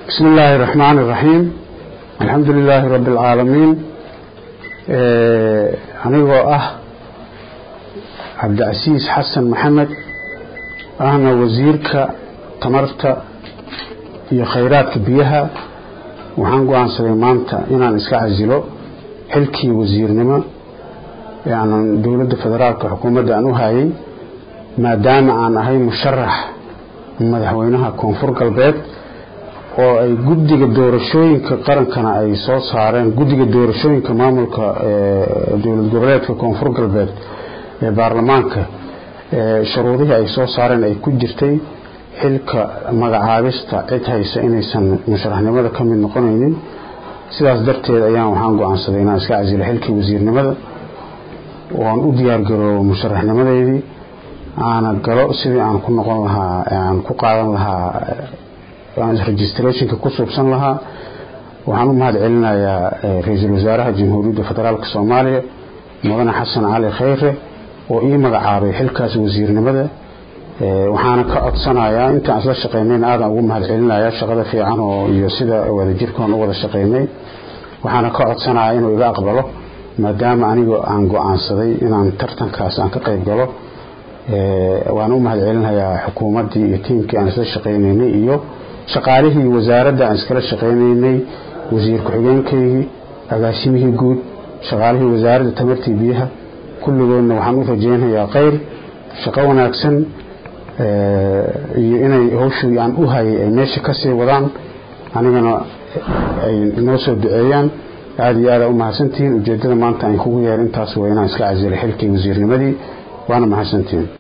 بسم الله الرحمن الرحيم الحمد لله رب العالمين أنا عبد العزيز حسن محمد أنا وزيرك تمرت يا خيرات بيها وحنقو عن سليمانتا إنا نسكع عزيلو حلكي وزيرنما يعني دولة فدرالك حكومة أنو هاي ما دام عن هاي مشرح مدحوينها كونفور قلبات oo ay guddiga doorashooyinka qarankana ay soo saareen guddiga doorashooyinka maamulka dowlad goboleedka koonfur galbeed ee baarlamaanka shuruudaha ay soo saareen ay ku jirtay xilka magacaabista cid haysa inaysan musharaxnimada ka mid noqonaynin sidaas darteed ayaan waxaan go'aansaday inaan iska casilo xilkii wasiirnimada oo aan u diyaar garoobo musharaxnimadeedii aan galo sidii aan ku noqon lahaa aan ku qaadan lahaa registrationka ku suubsan lahaa waxaan u mahad celinayaa ra'iisul wasaaraha jamhuuriyadda federaalka Soomaaliya mudane xasan cali khayre oo ii magacaabay xilkaas wasiirnimada waxaana ka codsanayaa inta aan la shaqeynay aad ugu mahad celinayaa shaqada fiican oo iyo sida wadajirkoon u wada shaqeynay waxaana ka codsanayaa inuu iga aqbalo maadaama anigu aan go'aansaday inaan tartankaas aan ka qayb galo waan u mahad celinayaa xukuumaddii iyo tiimkii aan la shaqeynay iyo shaqaalihii wasaaradda aan iskala shaqeynaynay wasiir ku-xigeenkaygii agaasimihii guud shaqaalihii wasaaradda tamartii biyaha kulligoodna waxaan u rajeynayaa khayr shaqo wanaagsan iyo inay hawshii aan u hayay ay meesha ka sii wadaan anigana ay noo soo duceeyaan aad iyo aad u mahadsantihiin ujeedada maanta aan kugu yeer intaas waa inaan iska casilo xilkii wasiirnimadii waana mahadsantihiin